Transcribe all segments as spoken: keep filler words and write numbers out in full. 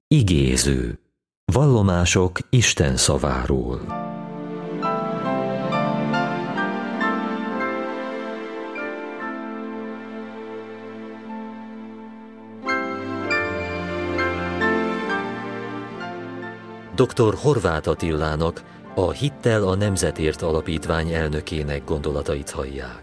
Igéző. Vallomások Isten szaváról. doktor Horváth Attilának, a Hittel a Nemzetért Alapítvány elnökének gondolatait hallják.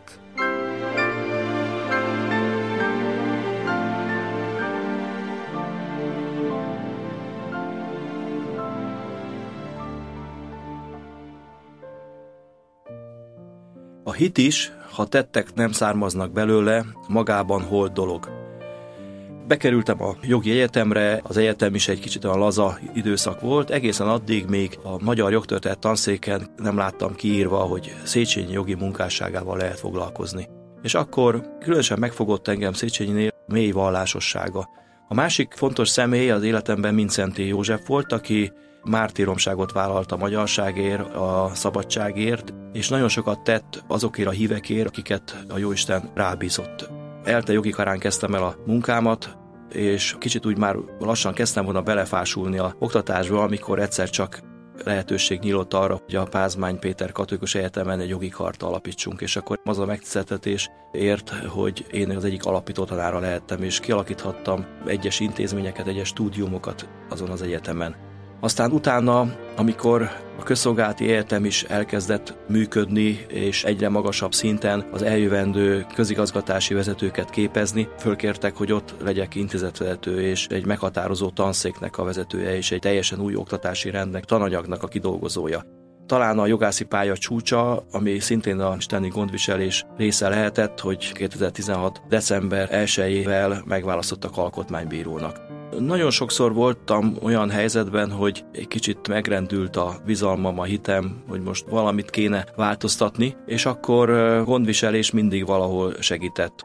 A hit is, ha tettek nem származnak belőle, magában holt dolog. Bekerültem a jogi egyetemre, az egyetem is egy kicsit olyan laza időszak volt, egészen addig még a magyar jogtörténet tanszéken nem láttam kiírva, hogy Széchenyi jogi munkásságával lehet foglalkozni. És akkor különösen megfogott engem Széchenyinél mély vallásossága. A másik fontos személy az életemben Mindszenty József volt, aki mártíromságot vállalt a magyarságért, a szabadságért, és nagyon sokat tett azokért a hívekért, akiket a Jóisten rábízott. Elte jogi karán kezdtem el a munkámat, és kicsit úgy már lassan kezdtem volna belefásulni a oktatásba, amikor egyszer csak lehetőség nyílt arra, hogy a Pázmány Péter Katolikus Egyetemen egy jogi karta alapítsunk, és akkor az a megtiszteltetés ért, hogy én az egyik alapító tanára lehettem, és kialakíthattam egyes intézményeket, egyes stúdiumokat azon az egyetemen. Aztán utána, amikor a közszolgálati egyetem is elkezdett működni, és egyre magasabb szinten az eljövendő közigazgatási vezetőket képezni, fölkértek, hogy ott legyek intézetvezető és egy meghatározó tanszéknek a vezetője, és egy teljesen új oktatási rendnek, tananyagnak a kidolgozója. Talán a jogászi pálya csúcsa, ami szintén a isteni gondviselés része lehetett, hogy kétezer-tizenhat. december elsejével megválasztottak alkotmánybírónak. Nagyon sokszor voltam olyan helyzetben, hogy egy kicsit megrendült a bizalmam, a hitem, hogy most valamit kéne változtatni, és akkor gondviselés mindig valahol segített.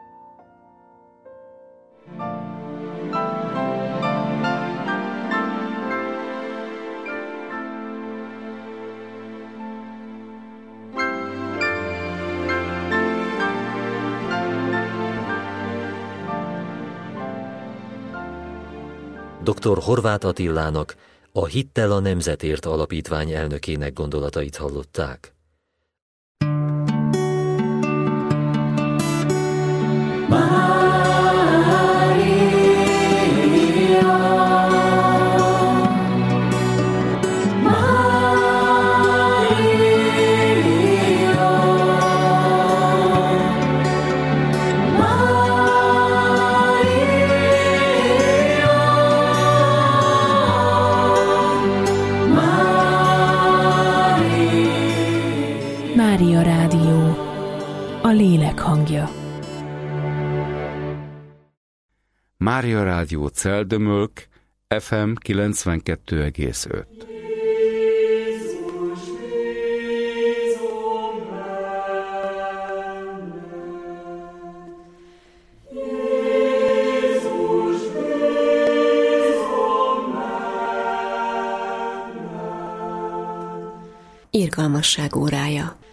doktor Horváth Attilának, a Hittel a Nemzetért Alapítvány elnökének gondolatait hallották. Mária Rádió, a lélek hangja. Mária Rádió Celdömölk, ef em kilencvenkettő egész öt. Irgalmasság órája.